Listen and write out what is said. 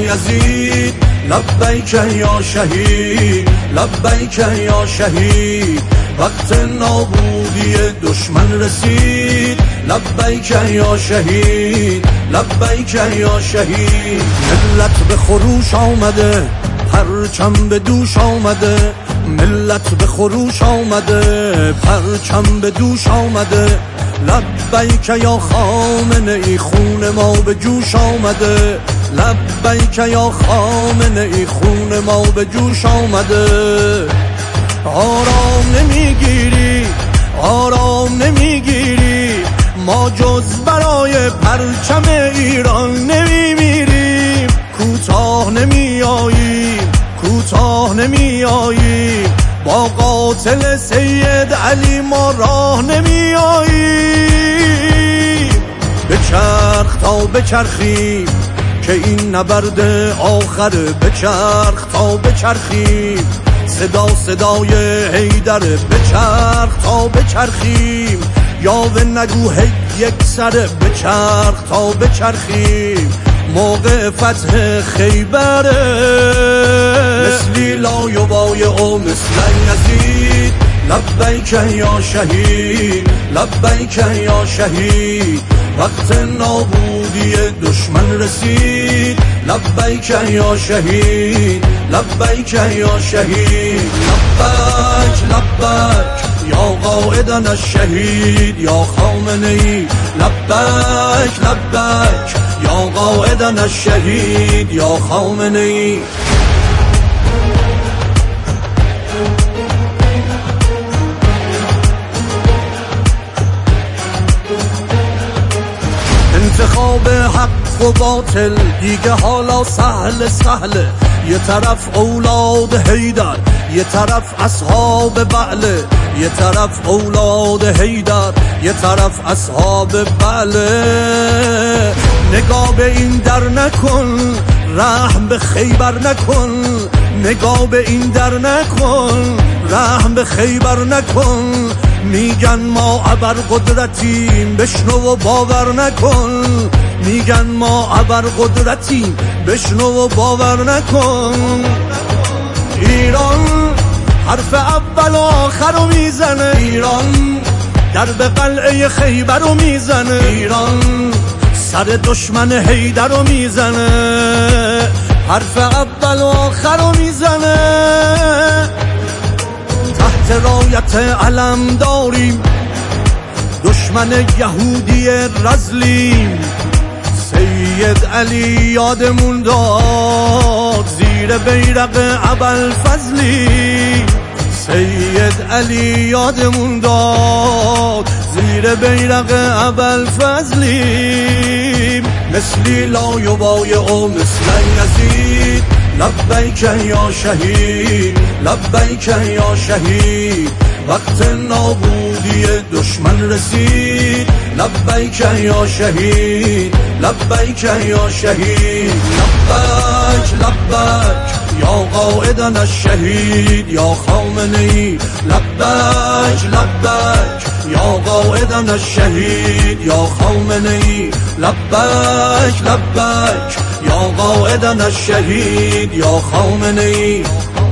یزید لبیک یا شهید لبیک یا شهید وقت نابودی دشمن رسید لبیک یا شهید لبیک یا شهید ملت به خروش آمده پرچم به دوش آمده ملت به خروش آمده پرچم به دوش آمده لبیک یا خامنه ای خون ما به جوش آمده لبیک یا خامنه ای خون ما به جوش آمده آرام نمیگیری آرام نمیگیری ما جز برای پرچم ایران نمیمیریم کوتاه نمیاییم کوتاه نمیاییم با قاتل سید علی ما راه نمیاییم بچرخ تا بچرخیم که این نبرد آخره بچرخ تا بچرخیم صدا صدای حیدر بچرخ تا بچرخیم یاوه نگو هی یک سره بچرخ تا بچرخیم موقع فتح خیبره مثلی لا یبای او مثل یزید لبیک یا شهید لبیک یا شهید وقت نابودی دشمن رسید لبیک یا شهید لبیک یا شهید لبیک لبیک یا قائدنا الشهید یا خامنه ای لبیک لبیک یا قائدنا الشهید یا خامنه ای انتخاب حق و باطل دیگه حالا سهل سهله یه طرف اولاد حیدر یه طرف اصحاب بعله یه طرف اولاد حیدر یه طرف اصحاب بعله نگاه به این در نکن رحم به خیبر نکن نگاه به این در نکن رحم به خیبر نکن میگن ما ابرقدرتیم بشنو و باور نکن میگن ما ابرقدرتیم بشنو و باور نکن ایران حرف اول و آخر رو میزنه ایران در به قلعه خیبر رو میزنه ایران سر دشمن حیدر رو میزنه حرف اول و آخر رو میزنه تحت رایت علم داریم دشمن یهودی رزلیم سید علی یادمون داد زیر بیرق ابوالفضلی سید علی یادمون داد زیر بیرق ابوالفضلی مثلی لا یبای او مثل یزید لبیک یا شهید لبیک یا شهید وقت نابودی دشمن رسید لبیک یا شهید لبیک یا شهید لبیک لبیک یا قائدنا الشهید یا خامنه ای لبیک لبیک یا قائدنا الشهید یا خامنه ای لبیک لبیک یا قائدنا الشهید یا خامنه ای